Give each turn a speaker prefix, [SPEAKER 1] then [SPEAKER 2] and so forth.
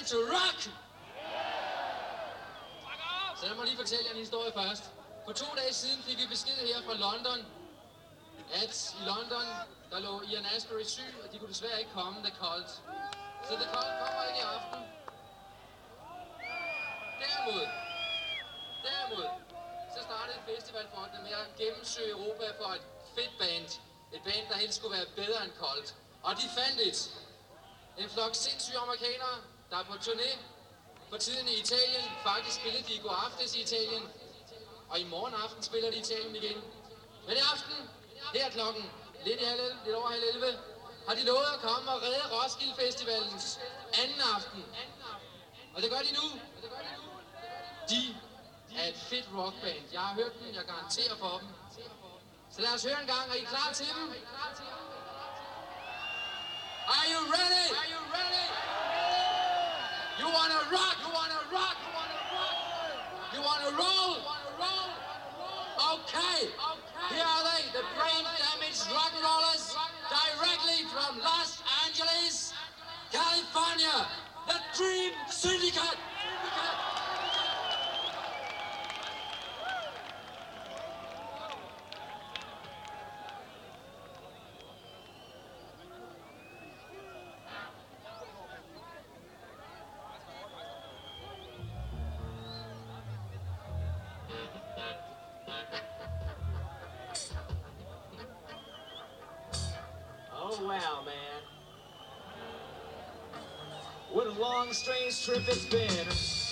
[SPEAKER 1] to rock! Så lad mig lige fortælle jer en historie først. For 2 dage siden fik vi besked her fra London, at i London, der lå Ian Astbury syg, og de kunne desværre ikke komme, The Cult. Så The Cult kommer ikke i aften. Derimod, så startede festivalfolkene med at gennemsøge Europa for et fedt band. Et band, der helst skulle være bedre end Cult. Og de fandt et. En flok sindssyge amerikanere, der er på turné for tiden i Italien. Faktisk spillede de i går aftes i Italien. Og i morgen aften spiller de i Italien igen. Men i aften, her klokken lidt over halv 11, har de lovet at komme og redde Roskilde Festivalens anden aften. Og det gør de nu. De er et fedt rockband. Jeg har hørt dem, jeg garanterer for dem. Så lad os høre en gang. Er I klar til dem? Are you ready? Are you ready? You wanna rock? You wanna rock? You wanna rock? You wanna roll? Okay. Here are they, the brain-damaged rock and rollers, directly from Los Angeles, California, the Dream Syndicate.
[SPEAKER 2] Oh, wow, man. What a long, strange trip it's been.